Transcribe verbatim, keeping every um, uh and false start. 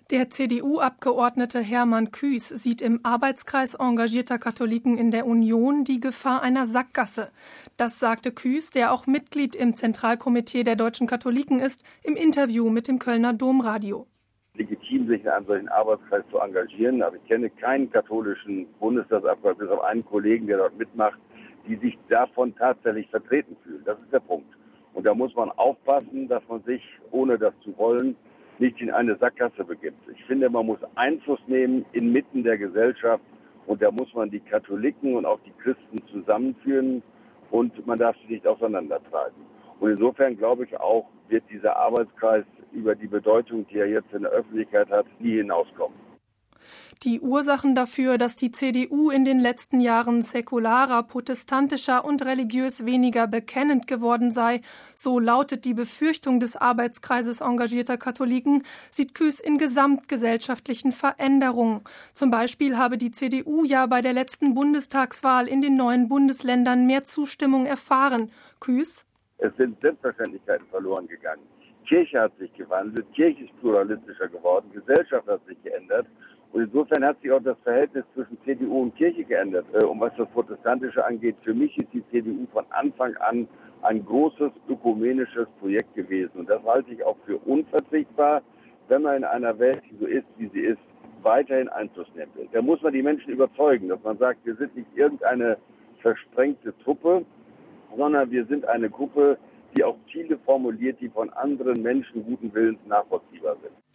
Der C D U-Abgeordnete Hermann Küß sieht im Arbeitskreis engagierter Katholiken in der Union die Gefahr einer Sackgasse. Das sagte Küß, der auch Mitglied im Zentralkomitee der deutschen Katholiken ist, im Interview mit dem Kölner Domradio. Legitim, sich in einem solchen Arbeitskreis zu engagieren, aber ich kenne keinen katholischen Bundestagsabgeordneten, bis auf einen Kollegen, der dort mitmacht, die sich davon tatsächlich vertreten fühlen. Das ist der Punkt. Und da muss man aufpassen, dass man sich, ohne das zu wollen, nicht in eine Sackgasse begibt. Ich finde, man muss Einfluss nehmen inmitten der Gesellschaft und da muss man die Katholiken und auch die Christen zusammenführen und man darf sie nicht auseinandertreiben. Und insofern glaube ich auch, wird dieser Arbeitskreis über die Bedeutung, die er jetzt in der Öffentlichkeit hat, nie hinauskommen. Die Ursachen dafür, dass die C D U in den letzten Jahren säkularer, protestantischer und religiös weniger bekennend geworden sei, so lautet die Befürchtung des Arbeitskreises engagierter Katholiken, sieht Küß in gesamtgesellschaftlichen Veränderungen. Zum Beispiel habe die C D U ja bei der letzten Bundestagswahl in den neuen Bundesländern mehr Zustimmung erfahren. Küß: Es sind Selbstverständlichkeiten verloren gegangen. Kirche hat sich gewandelt, Kirche ist pluralistischer geworden, Gesellschaft hat sich geändert. Und insofern hat sich auch das Verhältnis zwischen C D U und Kirche geändert. Und was das Protestantische angeht, für mich ist die C D U von Anfang an ein großes ökumenisches Projekt gewesen. Und das halte ich auch für unverzichtbar, wenn man in einer Welt, die so ist, wie sie ist, weiterhin Einfluss nehmen will. Da muss man die Menschen überzeugen, dass man sagt, wir sind nicht irgendeine versprengte Truppe, sondern wir sind eine Gruppe, die auch Ziele formuliert, die von anderen Menschen guten Willens nachvollziehbar sind.